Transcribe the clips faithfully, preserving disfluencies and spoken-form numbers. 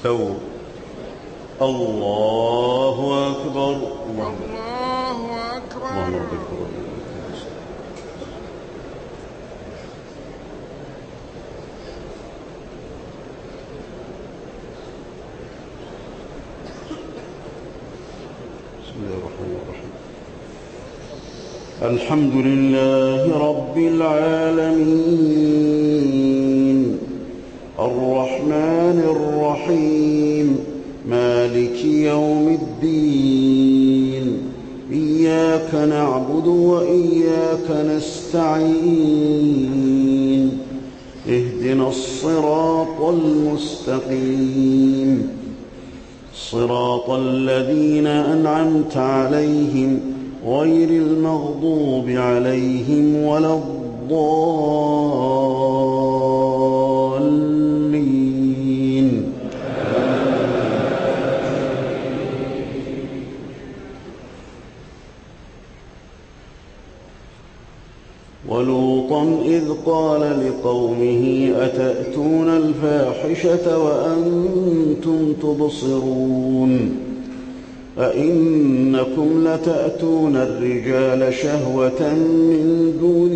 استووا. الله أكبر. الله أكبر. الله أكبر. بسم الله الرحمن الرحيم. الحمد لله رب العالمين الرحمن الرحيم مالك يوم الدين إياك نعبد وإياك نستعين اهدنا الصراط المستقيم صراط الذين أنعمت عليهم غير المغضوب عليهم ولا الضالين. ولوطا إذ قال لقومه أتأتون الفاحشة وأنتم تبصرون أئنكم لتأتون الرجال شهوة من دون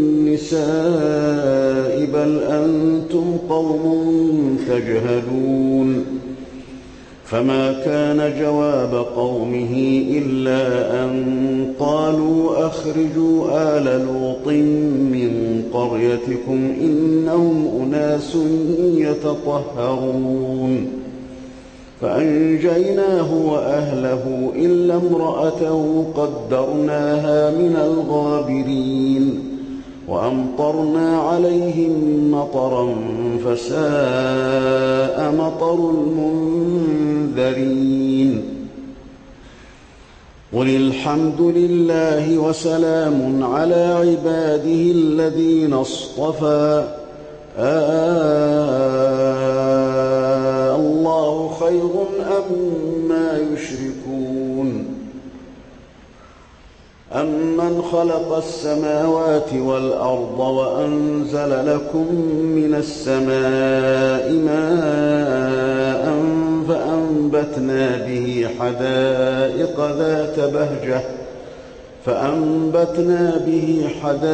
النساء بل أنتم قوم تجهلون. فما كان جواب قومه إلا أن قالوا أخرجوا آل لوط من قريتكم إنهم أناس يتطهرون. فأنجيناه وأهله إلا امرأته قدرناها من الغابرين وأمطرنا عليهم مطرا فساء مطر المنذرين. قل الحمد لله وسلام على عباده الذين اصطفى آه الله خير أما يشركون. أمن خلق السماوات والأرض وأنزل لكم من السماء ماء فأنبتنا به حدائق ذات بهجة فأنبتنا به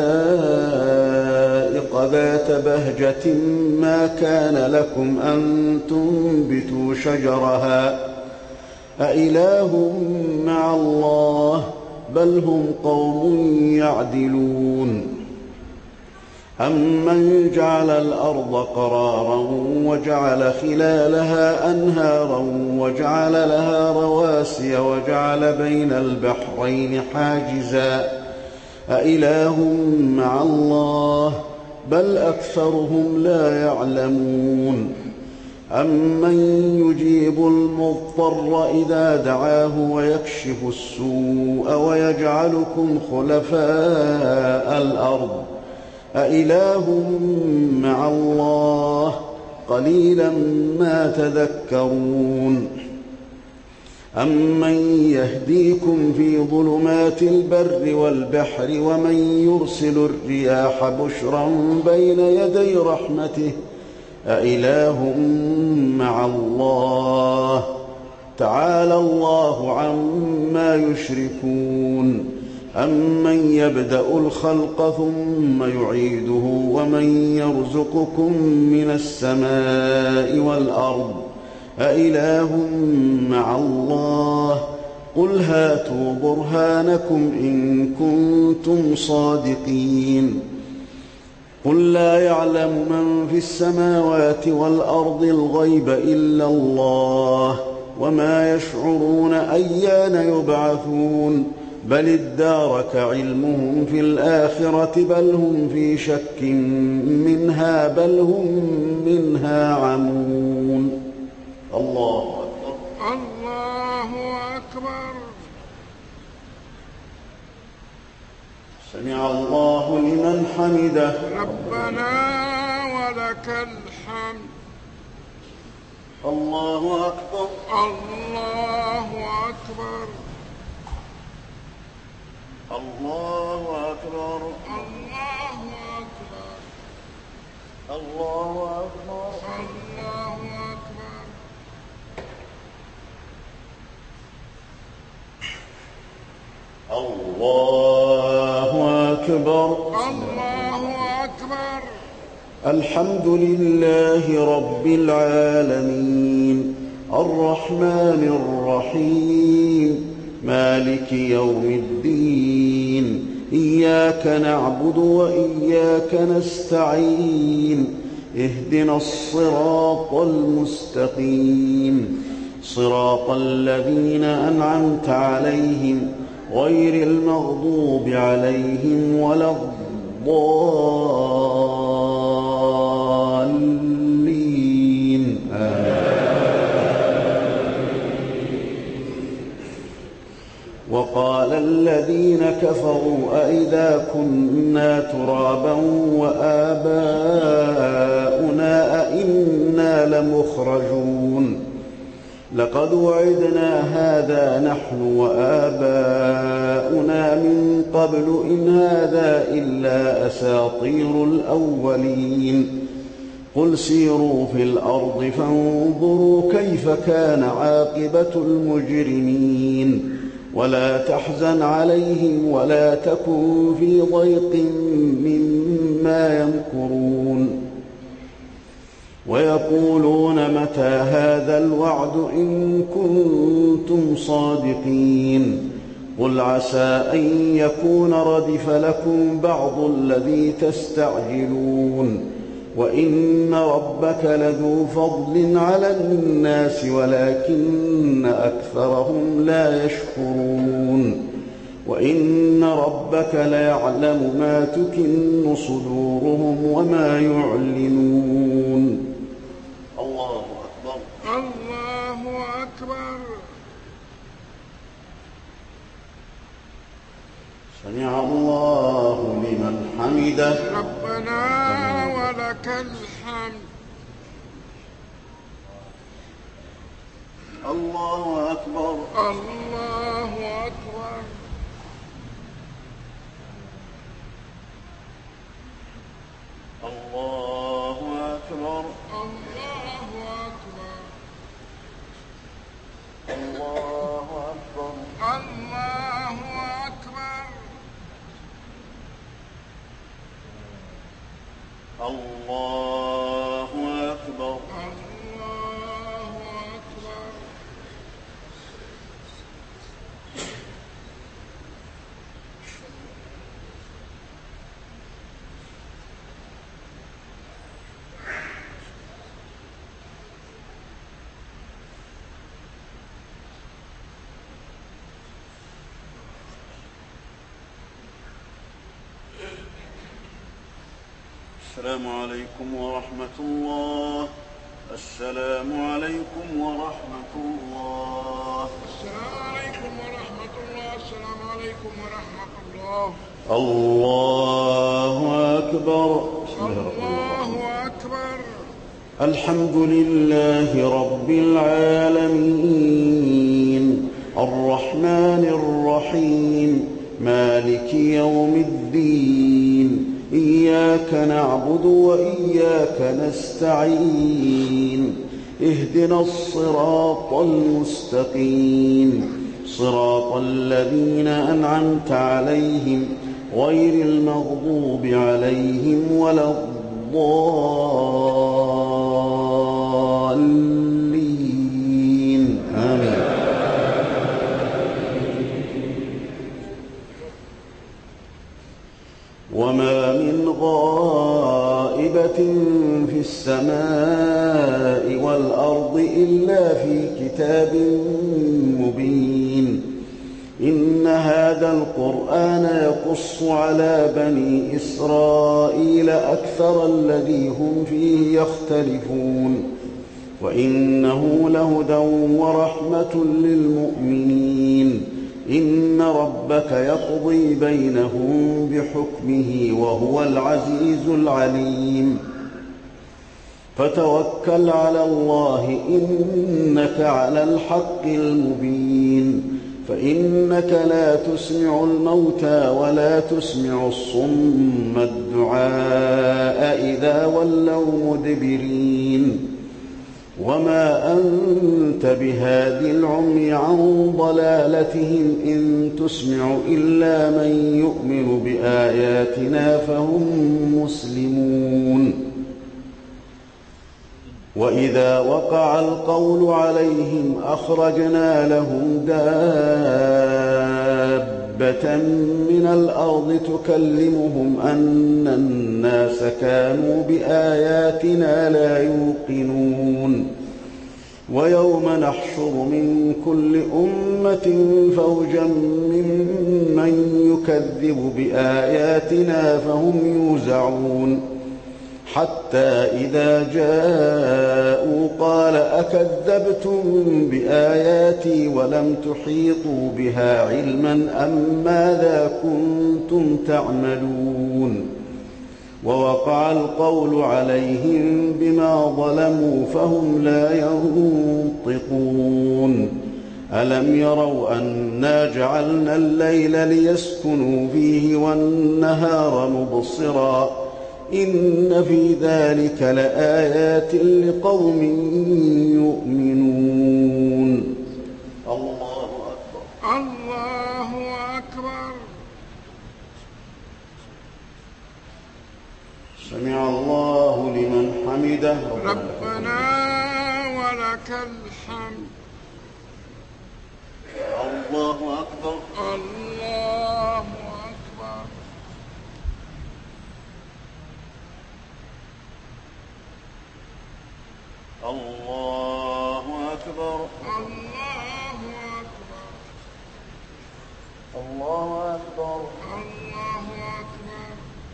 حدائق ذات بهجة ما كان لكم أن تنبتوا شجرها أإله مع الله بل هم قوم يعدلون. أمن جعل الأرض قرارا وجعل خلالها أنهارا وجعل لها رواسي وجعل بين البحرين حاجزا أإله مع الله بل أكثرهم لا يعلمون. أمن يجيب المضطر إذا دعاه ويكشف السوء ويجعلكم خلفاء الأرض أإله مع الله قليلا ما تذكرون. أمن يهديكم في ظلمات البر والبحر ومن يرسل الرياح بشرا بين يدي رحمته أإله مع الله تعالى الله عما يشركون. أمن يبدأ الخلق ثم يعيده ومن يرزقكم من السماء والأرض أإله مع الله قل هاتوا برهانكم إن كنتم صادقين. قل لا يعلم من في السماوات والأرض الغيب إلا الله وما يشعرون أيان يبعثون بل ادارك علمهم في الآخرة بل هم في شك منها بل هم منها عمون. الله أكبر. الله أكبر. سمع الله لمن حمده. ربنا ولك الحمد. الله أكبر. الله أكبر. الله أكبر. الله أكبر. الله أكبر. الله أكبر. أكبر. الله أكبر. الحمد لله رب العالمين الرحمن الرحيم مالك يوم الدين إياك نعبد وإياك نستعين اهدنا الصراط المستقيم صراط الذين أنعمت عليهم غير المغضوب عليهم ولا الضالين آمين. وقال الذين كفروا أئذا كنا ترابا وآباؤنا أئنا لمخرجون لقد وعدنا هذا نحن وآباؤنا من قبل إن هذا إلا أساطير الأولين قل سيروا في الأرض فانظروا كيف كان عاقبة المجرمين ولا تحزن عليهم ولا تكن في ضيق مما يمكرون ويقولون متى هذا الوعد إن كنتم صادقين قل عسى أن يكون ردف لكم بعض الذي تستعجلون وإن ربك لذو فضل على الناس ولكن أكثرهم لا يشكرون وإن ربك ليعلم ما تكن صدورهم وما يعلنون. الله أكبر. الله أكبر. سمع الله لمن حمده. ربنا ولك الحمد. الله أكبر. الله أكبر. الله أكبر. الله أكبر. الله أكبر. الله أكبر. الله أكبر. الله أكبر. السلام عليكم ورحمة الله. السلام عليكم ورحمة الله. السلام عليكم ورحمة الله. السلام عليكم ورحمة الله. الله أكبر. الله أكبر. الحمد لله رب العالمين الرحمن الرحيم مالك يوم الدين إياك نعبد وإياك نستعين اهدنا الصراط المستقيم صراط الذين أنعمت عليهم غير المغضوب عليهم ولا الضالين آمين. وما من غائبة في السماء والأرض إلا في كتاب مبين إن هذا القرآن يقص على بني إسرائيل أكثر الذي هم فيه يختلفون وإنه لهدى ورحمة للمؤمنين إن ربك يقضي بينهم بحكمه وهو العزيز العليم فتوكل على الله إنك على الحق المبين فإنك لا تسمع الموتى ولا تسمع الصم الدعاء إذا ولوا مدبرين وما أنت بهادي العمي عن ضلالتهم إن تسمع إلا من يؤمن بآياتنا فهم مسلمون. وإذا وقع القول عليهم أخرجنا لهم دابة من الأرض تكلمهم أن الناس كانوا بآياتنا لا يوقنون. ويوم نحشر من كل أمة فوجا ممن يكذب بآياتنا فهم يوزعون حتى إذا جاءوا قال أكذبتم بآياتي ولم تحيطوا بها علما أم ماذا كنتم تعملون. ووقع القول عليهم بما ظلموا فهم لا ينطقون. ألم يروا أنا جعلنا الليل ليسكنوا فيه والنهار مبصرا إن في ذلك لآيات لقوم يؤمنون. الله أكبر. الله أكبر. سمع الله لمن حمده. ربنا ولك الحمد. الله أكبر. الله أكبر. الله أكبر. الله أكبر. الله أكبر. الله أكبر.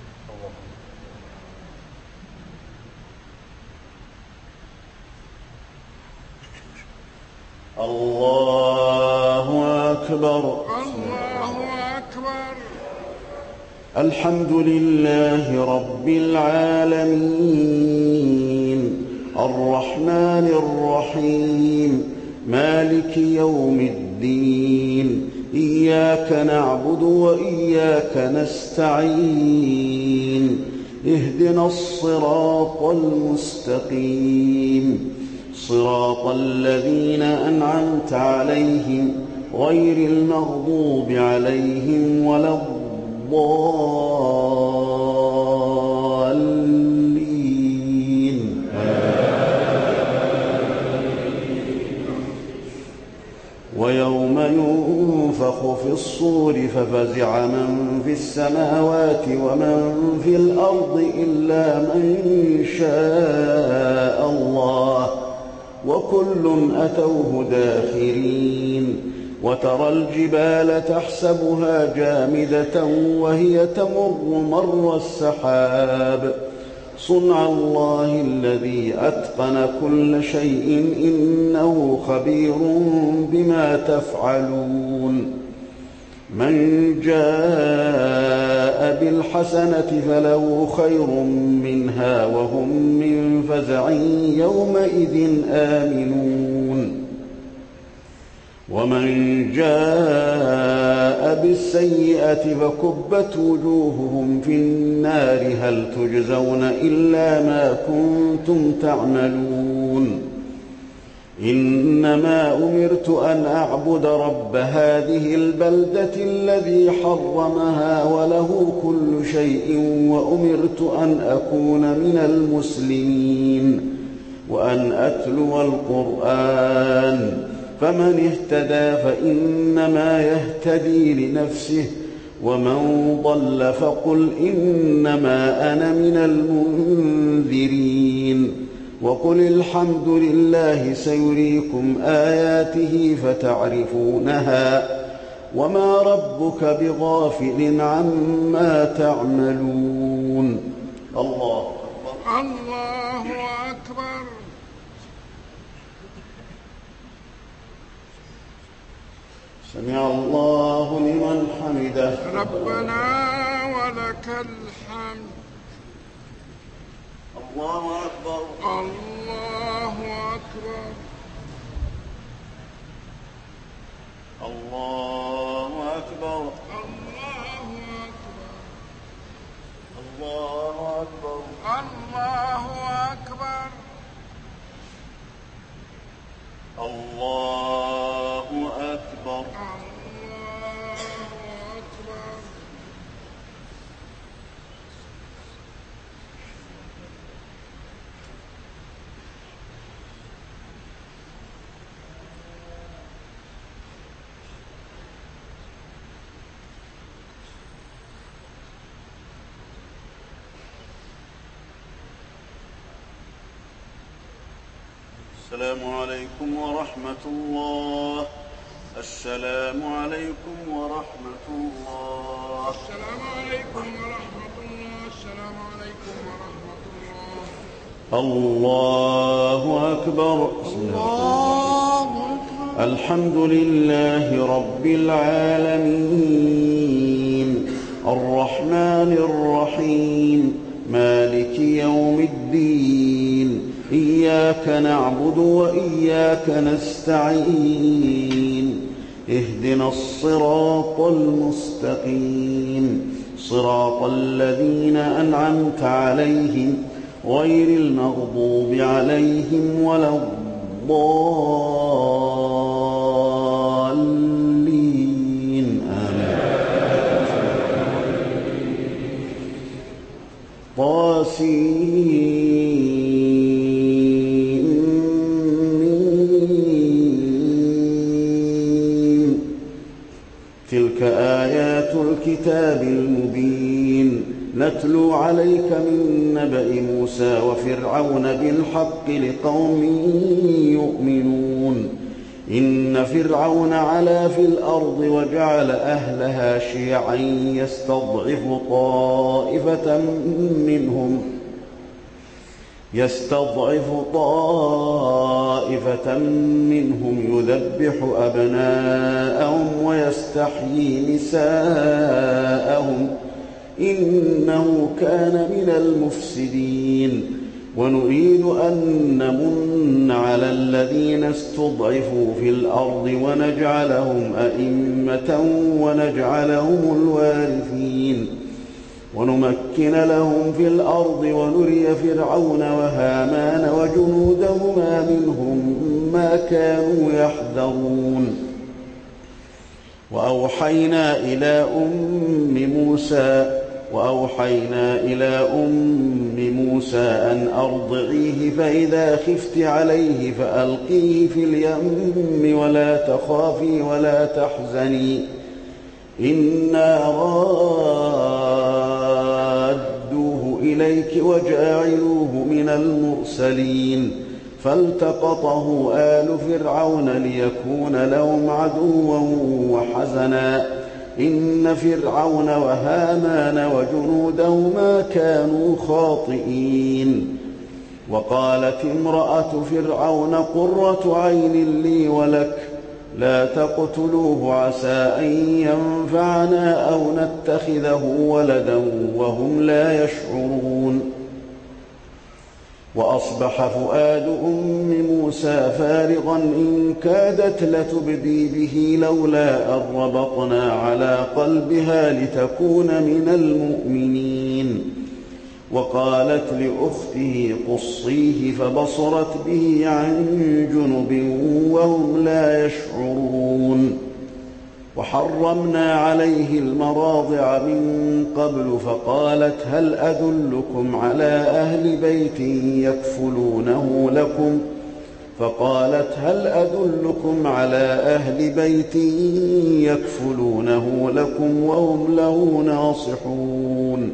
الله أكبر. الله أكبر. الحمد لله رب العالمين الرحمن الرحيم مالك يوم الدين إياك نعبد وإياك نستعين اهدنا الصراط المستقيم صراط الذين أنعمت عليهم غير المغضوب عليهم ولا الضالين. ويوم ينفخ في الصور ففزع من في السماوات ومن في الأرض إلا من شاء الله وكل أتوه داخرين. وترى الجبال تحسبها جامدة وهي تمر مر السحاب صنع الله الذي أتقن كل شيء إنه خبير بما تفعلون. من جاء بالحسنة فله خير منها وهم من فزع يومئذ آمنون. ومن جاء بالسيئة فكبت وجوههم في النار هل تجزون إلا ما كنتم تعملون. إنما أمرت أن أعبد رب هذه البلدة الذي حرمها وله كل شيء وأمرت أن أكون من المسلمين وأن أتلو القرآن فمن اهتدى فإنما يهتدي لنفسه ومن ضل فقل إنما أنا من المنذرين. وقل الحمد لله سيريكم آياته فتعرفونها وما ربك بغافل عما تعملون. الله أكبر. الله أكبر. سمع الله لمن حمده. ربنا ولك الحمد. الله أكبر. الله أكبر. الله أكبر. الله أكبر. الله أكبر. الله أكبر. الله أكبر. السلام عليكم ورحمة الله. السلام عليكم ورحمة الله. السلام عليكم ورحمة الله. السلام عليكم ورحمة الله. الله أكبر. الله أكبر. الحمد لله رب العالمين الرحمن الرحيم مالك يوم الدين إياك نعبد وإياك نستعين اهدنا الصراط المستقيم صراط الذين أنعمت عليهم غير المغضوب عليهم ولا الضالين آمين. طاسين. تلك آيات الكتاب المبين نتلو عليك من نبأ موسى وفرعون بالحق لقوم يؤمنون. إن فرعون علا في الأرض وجعل أهلها شيعا يستضعف طائفة منهم يستضعف طائفة منهم يذبح أبناءهم ويستحيي نساءهم إنه كان من المفسدين. ونريد أن نمن على الذين استضعفوا في الأرض ونجعلهم أئمة ونجعلهم الوارثين ونمكن لهم في الأرض ونري فرعون وهامان وجنودهما منهم ما كانوا يحذرون. وأوحينا إلى أم موسى وأوحينا إلى أم موسى أن أرضعيه فإذا خفت عليه فألقيه في اليم ولا تخافي ولا تحزني إنا رادوه إليك وجاعلوه من المرسلين. فالتقطه آل فرعون ليكون لهم عدوا وحزنا إن فرعون وهامان وجنودهما كانوا خاطئين. وقالت امرأة فرعون قرة عين لي ولك لا تقتلوه عسى أن ينفعنا أو نتخذه ولدا وهم لا يشعرون. وأصبح فؤاد أم موسى فارغا إن كادت لتبدي به لولا أن ربطنا على قلبها لتكون من المؤمنين. وقالت لأخته قصيه فبصرت به عن جنب وهم لا يشعرون. وحرمنا عليه المراضع من قبل فقالت هل أدلكم على أهل بيت يكفلونه لكم فقالت هل أدلكم على أهل بيت يكفلونه لكم وهم له ناصحون.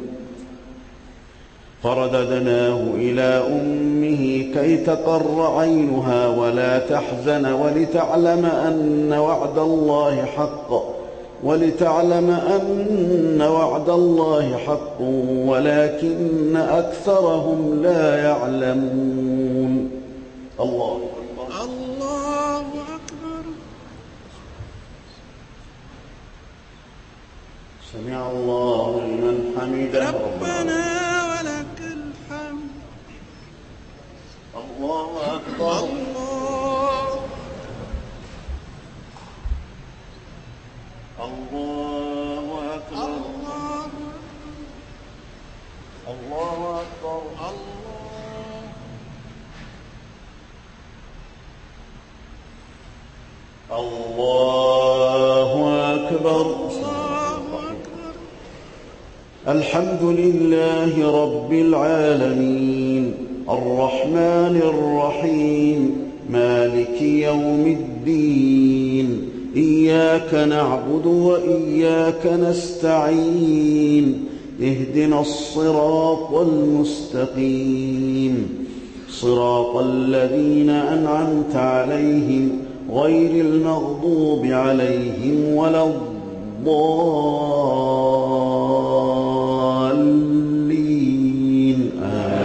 فرددناه إلى أمه كي تقر عينها ولا تحزن ولتعلم أن وعد الله حق ولتعلم أن وعد الله حق ولكن أكثرهم لا يعلمون. الله أكبر. الله أكبر. سمع الله لمن حمده ربنا ولك الحمد. الله أكبر. الله الله أكبر. الله أكبر. الله الله أكبر. الحمد لله رب العالمين الرحمن الرحيم مالك يوم الدين إياك نعبد وإياك نستعين اهدنا الصراط المستقيم صراط الذين أنعمت عليهم غير المغضوب عليهم ولا الضالين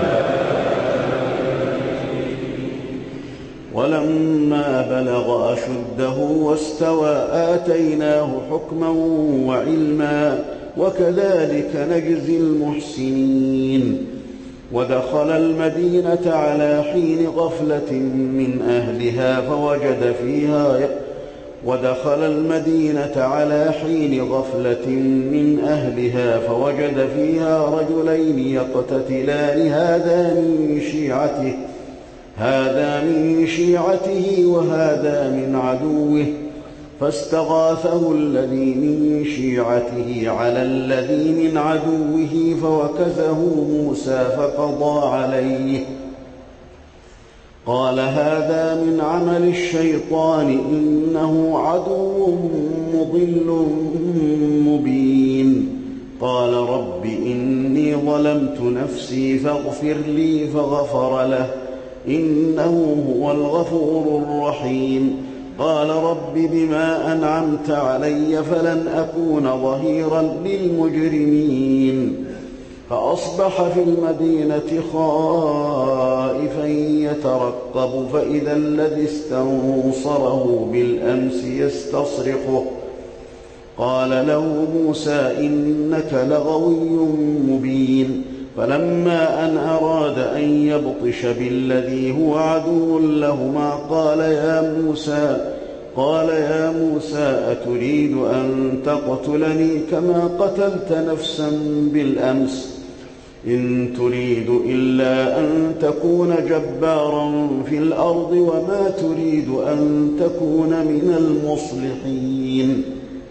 ولما بلغ أشده واستوى آتيناه حكما وعلما وكذلك نجزي المحسنين ودخل المدينة على حين غفلة من أهلها فوجد فيها ودخل المدينة على حين غفلة من أهلها فوجد فيها رجلين يقتتلان هذا من شيعته هذا من شيعته وهذا من عدوه فاستغاثه الذي من شيعته على الذي من عدوه فوكزه موسى فقضى عليه قال هذا من عمل الشيطان إنه عدو مضل مبين قال رب إني ظلمت نفسي فاغفر لي فغفر له إنه هو الغفور الرحيم قال رب بما أنعمت علي فلن أكون ظهيرا للمجرمين فأصبح في المدينة خائفا يترقب فإذا الذي استنصره بالأمس يستصرخه قال له موسى إنك لغوي مبين فلما أن أراد أن يبطش بالذي هو عدو لهما قال يا موسى قال يا موسى أتريد أن تقتلني كما قتلت نفسا بالأمس إن تريد إلا أن تكون جبارا في الأرض وما تريد أن تكون من المصلحين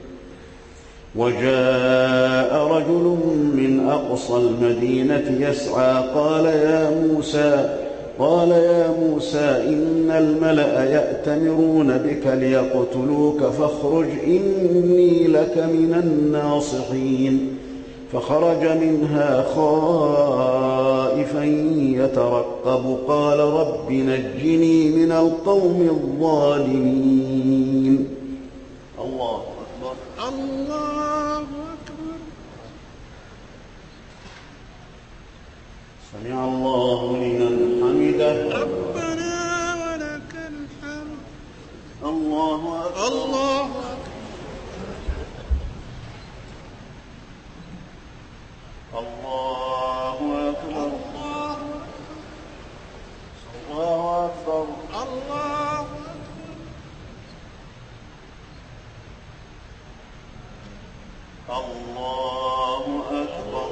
وجاء رجل من أقصى المدينة يسعى قال يا موسى قال يا موسى إن الملأ يأتمرون بك ليقتلوك فاخرج إني لك من الناصحين فخرج منها خائفا يترقب قال رب نجني من القوم الظالمين. الله أكبر. الله أكبر. سمع الله لمن حمده. ربنا ولك الحمد. الله أكبر. الله أكبر. الله أكبر. الله أكبر. الله الله أكبر.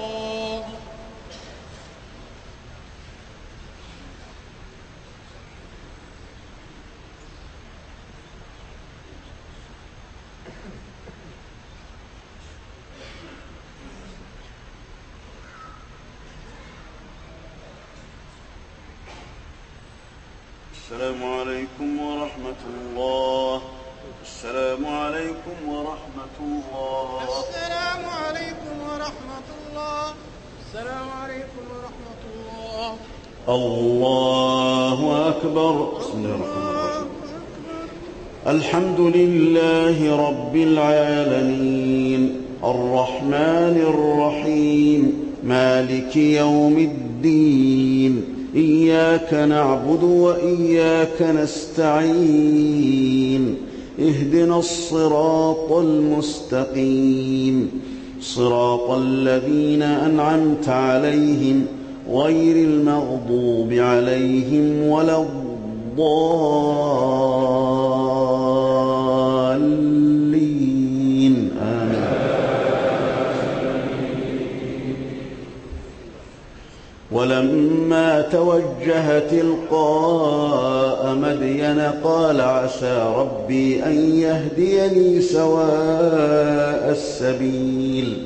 السلام عليكم ورحمة الله. السلام عليكم ورحمة الله. السلام عليكم ورحمة الله. السلام عليكم ورحمة الله. الله أكبر. بسم الله الرحمن الرحيم. الحمد لله رب العالمين الرحمن الرحيم مالك يوم الدين إياك نعبد وإياك نستعين اهدنا الصراط المستقيم صراط الذين أنعمت عليهم غير المغضوب عليهم ولا الضالين آمين. ولما فلما توجه تلقاء مدين قال عسى ربي أن يهديني سواء السبيل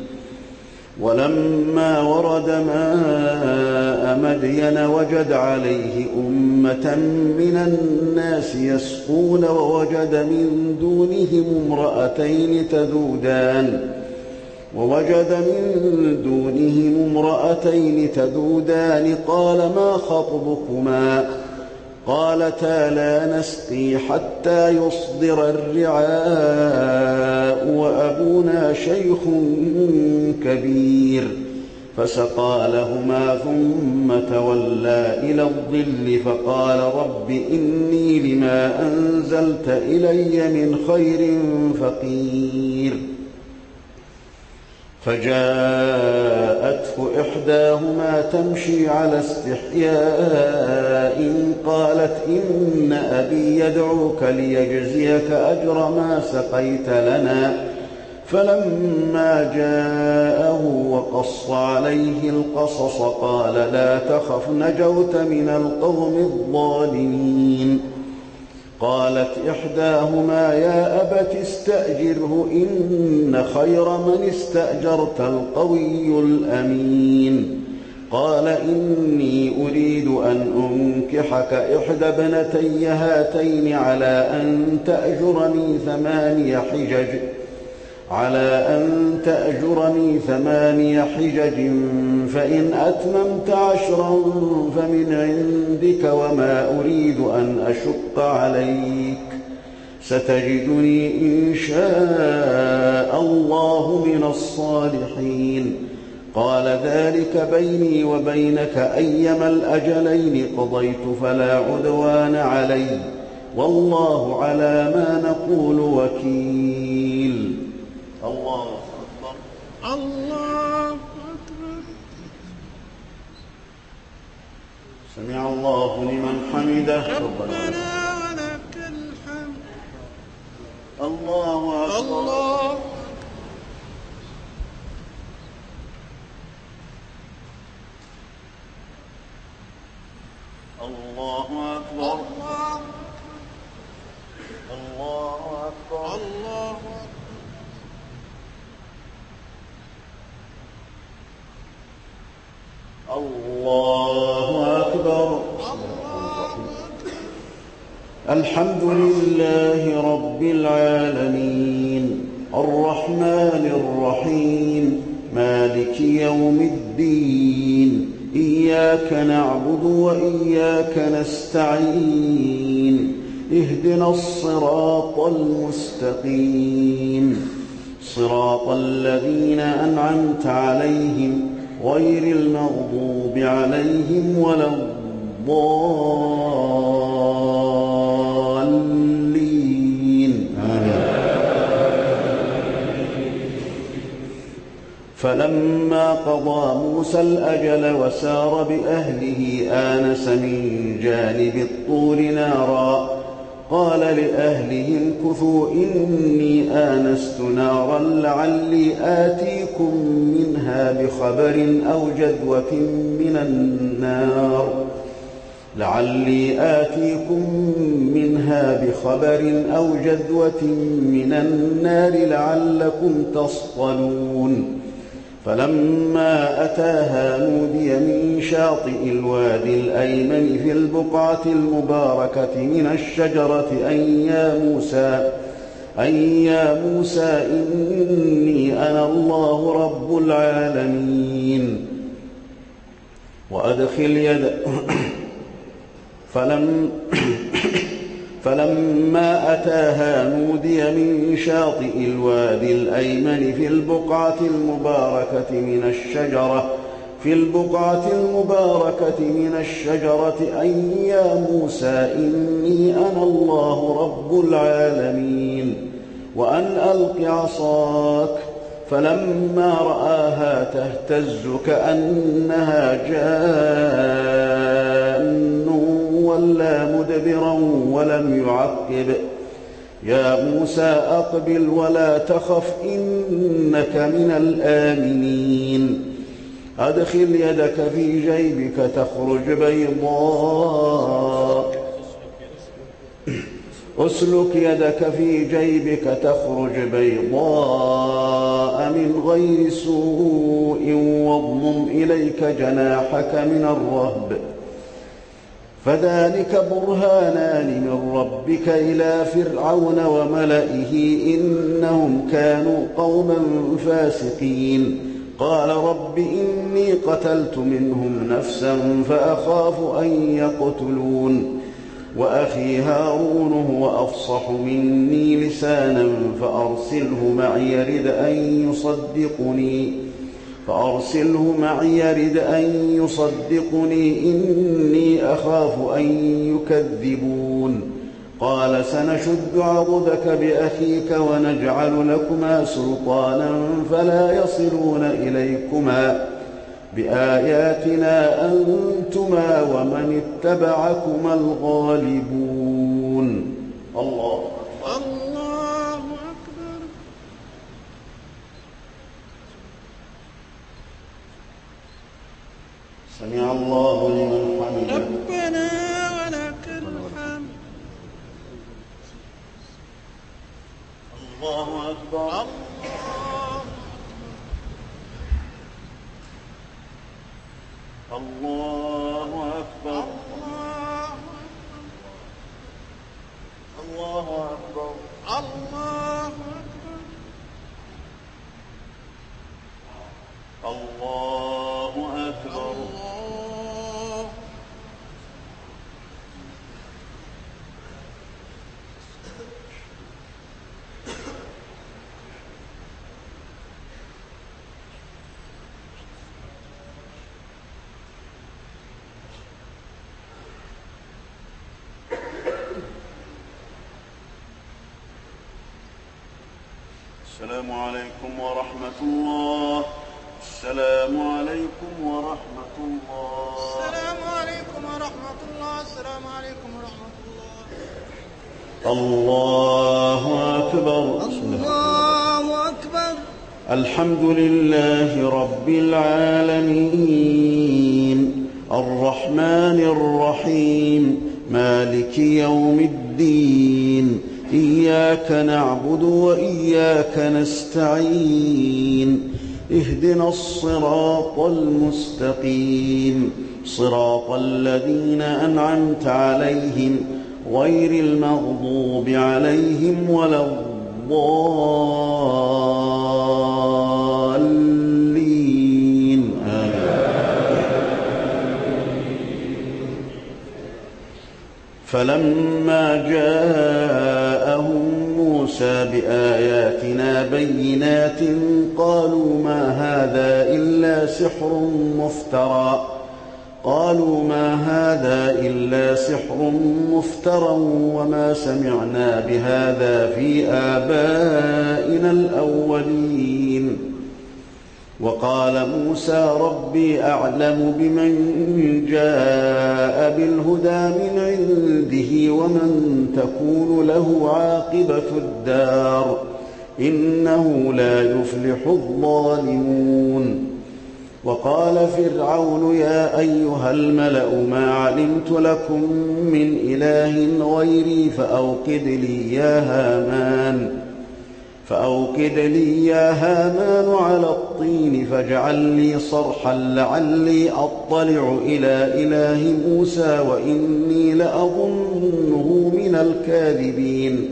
ولما ورد ماء مدين وجد عليه أمة من الناس يسقون ووجد من دونهم امرأتين تذودان ووجد من دونهم امرأتين تذودان قال ما خطبكما قالتا لا نسقي حتى يصدر الرعاء وأبونا شيخ كبير فسقى لهما ثم تولى إلى الظل فقال رب إني لما أنزلت إلي من خير فقير فجاءته إحداهما تمشي على استحياء قالت إن أبي يدعوك ليجزيك أجر ما سقيت لنا فلما جاءه وقص عليه القصص قال لا تخف نجوت من القوم الظالمين قالت إحداهما يا أبت استأجره إن خير من استأجرت القوي الأمين قال إني أريد أن أنكحك إحدى ابنتي هاتين على أن تأجرني ثماني حجج على أن تأجرني ثماني حجج فإن أتممت عشرا فمن عندك وما أريد أن أشق عليك ستجدني إن شاء الله من الصالحين قال ذلك بيني وبينك أيما الأجلين قضيت فلا عدوان علي والله على ما نقول وكيل. الله أكبر. الله أكبر. سمع الله لمن حمده. ربنا ولك الحمد. الله أكبر. الله الله أكبر. الله أكبر. الله الله أكبر. الحمد لله رب العالمين الرحمن الرحيم مالك يوم الدين إياك نعبد وإياك نستعين اهدنا الصراط المستقيم صراط الذين أنعمت عليهم غير المغضوب عليهم ولا الضالين فلما قضى موسى الأجل وسار بأهله آنس من جانب الطور نارا قال لأهلهم كثوا إني آنست نارا لعلي آتيكم منها بخبر أو جذوة من النار لعلي آتيكم منها بخبر أو جذوة من النار لعلكم تصطلون فلما أتاها نودي من شاطئ الوادي الأيمن في البقعة المباركة من الشجرة أن يا موسى أن يا موسى إني أنا الله رب العالمين وأدخل يد فلم فلما أتاها نودي من شاطئ الوادي الأيمن في البقعة المباركة من الشجرة في البقعة المباركة من الشجرة أن يا موسى إني أنا الله رب العالمين وأن ألق عصاك فلما رآها تهتز كأنها جان ولا مدبرا ولم يعقب يا موسى أقبل ولا تخف إنك من الآمنين أدخل يدك في جيبك تخرج بيضاء أسلك يدك في جيبك تخرج بيضاء من غير سوء واضمم إليك جناحك من الرهب فذلك برهانان من ربك إلى فرعون وملئه إنهم كانوا قوما فاسقين قال رب إني قتلت منهم نفسا فأخاف أن يقتلون وأخي هارون هو أفصح مني لسانا فأرسله معي يرد أن يصدقني فأرسله معي يرد أن يصدقني إني أخاف أن يكذبون قال سنشد عضدك بأخيك ونجعل لكما سلطانا فلا يصلون إليكما بآياتنا أنتما ومن اتبعكما الغالبون. الله الله أكبر. سمع الله لمن حمده ربنا ولك الحمد. الله أكبر. الله أكبر. الله أكبر. الله أكبر. الله أكبر. الله. السلام عليكم ورحمة الله. السلام عليكم ورحمة الله. السلام عليكم ورحمة الله. السلام عليكم ورحمة الله. الله أكبر. الله أكبر. الحمد لله رب العالمين الرحمن الرحيم مالك يوم الدين إياك نعبد وإياك نستعين اهدنا الصراط المستقيم صراط الذين أنعمت عليهم غير المغضوب عليهم ولا الضالين فلما جاءهم موسى بآياتنا بينات قالوا ما هذا إلا سحر مفترى قالوا ما هذا إلا سحر مفترى وما سمعنا بهذا في آبائنا الأولين وقال موسى ربي أعلم بمن جاء بالهدى من عنده ومن تكون له عاقبة الدار إنه لا يفلح الظالمون وقال فرعون يا أيها الملأ ما علمت لكم من إله غيري فأوقد لي يا هامان فأوقد لي يا هامان على الطين فاجعل لي صرحا لعلي أطلع إلى إله موسى وإني لأظنه من الكاذبين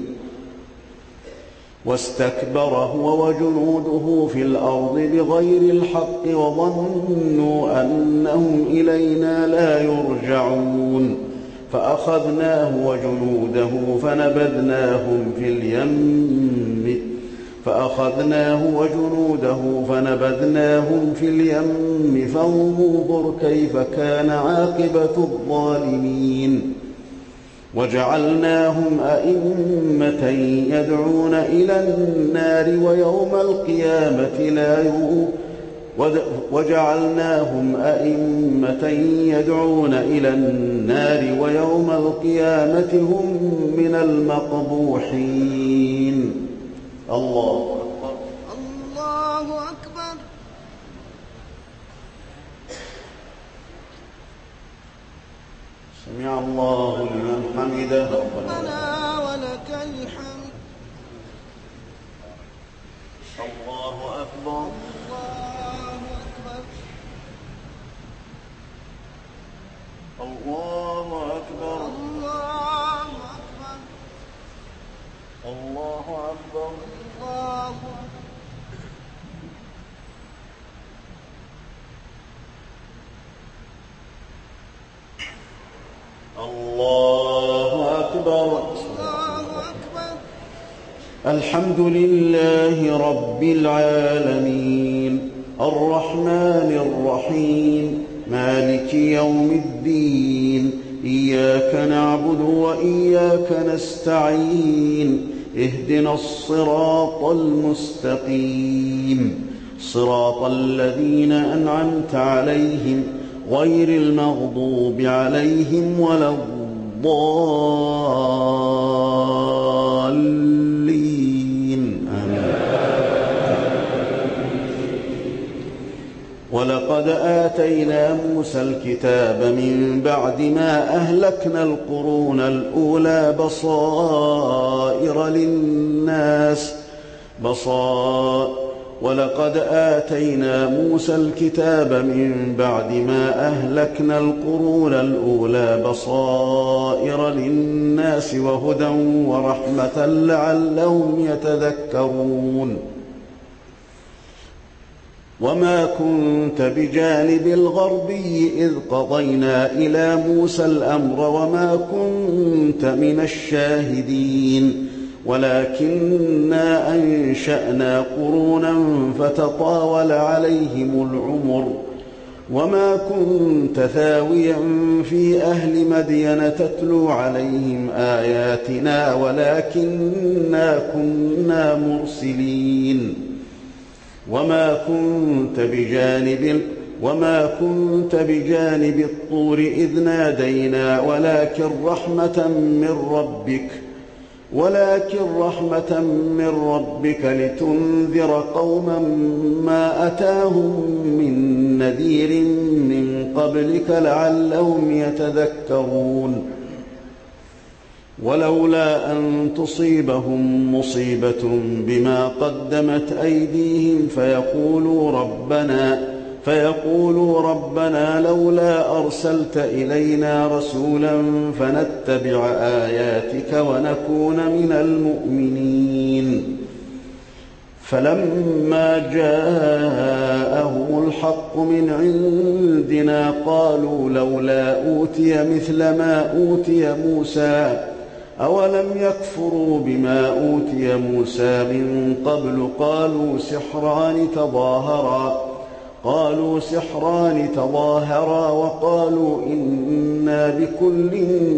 واستكبر هو وجنوده في الأرض بغير الحق وظنوا أنهم إلينا لا يرجعون فأخذناه وجنوده فنبذناهم في اليم فأخذناه وجنوده فنبذناهم في اليم فانظر كيف كان عاقبة الظالمين وجعلناهم أئمة يدعون إلى النار ويوم القيامة لا يؤمنون وجعلناهم أئمة يدعون إلى النار ويوم القيامة هم من المقبوحين. الله أكبر. الله أكبر. الحمد لله رب العالمين الرحمن الرحيم مالك يوم الدين إياك نعبد وإياك نستعين اهدنا الصراط المستقيم صراط الذين أنعمت عليهم غير المغضوب عليهم ولا الضالين آمين. ولقد آتينا موسى الكتاب من بعد ما أهلكنا القرون الأولى بصائر للناس بصائر ولقد آتينا موسى الكتاب من بعد ما أهلكنا القرون الأولى بصائر للناس وهدى ورحمة لعلهم يتذكرون وما كنت بجانب الغربي إذ قضينا إلى موسى الأمر وما كنت من الشاهدين ولكننا أنشأنا قرونا فتطاول عليهم العمر وما كنت ثاويا في أهل مدين تتلو عليهم آياتنا ولكننا كنا مرسلين وما كنت بجانب وما كنت بجانب الطور إذ نادينا ولكن رحمة من ربك ولكن رحمة من ربك لتنذر قوما ما أتاهم من نذير من قبلك لعلهم يتذكرون ولولا أن تصيبهم مصيبة بما قدمت أيديهم فيقولوا ربنا فيقولوا ربنا لولا أرسلت إلينا رسولا فنتبع آياتك ونكون من المؤمنين فلما جاءهم الحق من عندنا قالوا لولا أوتي مثل ما أوتي موسى أولم يكفروا بما أوتي موسى من قبل قالوا سحران تظاهرا قالوا سحران تظاهرا وقالوا إنا بكل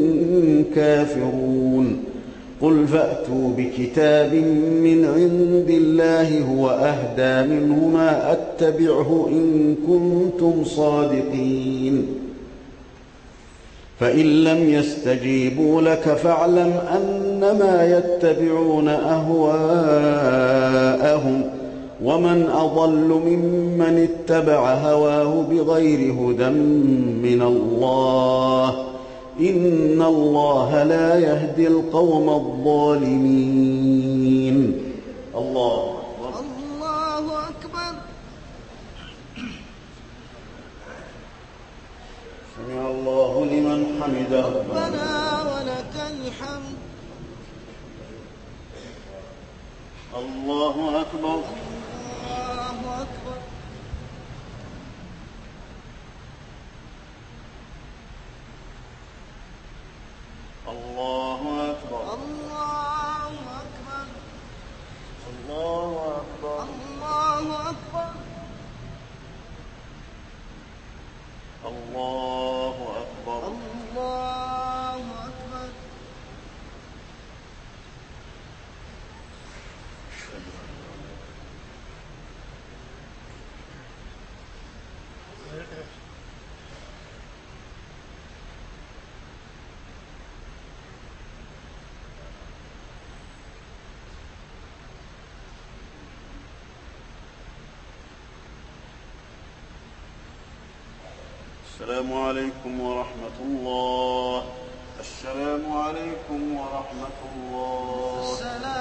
كافرون قل فأتوا بكتاب من عند الله هو أهدى منهما أتبعه إن كنتم صادقين فإن لم يستجيبوا لك فاعلم أنما يتبعون أهواءهم ومن أضل ممن اتبع هواه بغير هدى من الله إن الله لا يهدي القوم الظالمين الله أكبر الله أكبر سمع الله لمن حمده ربنا ولك الحمد الله أكبر الله أكبر الله أكبر الله أكبر الله أكبر الله أكبر الله أكبر الله أكبر السلام عليكم ورحمة الله. السلام عليكم ورحمة الله. السلام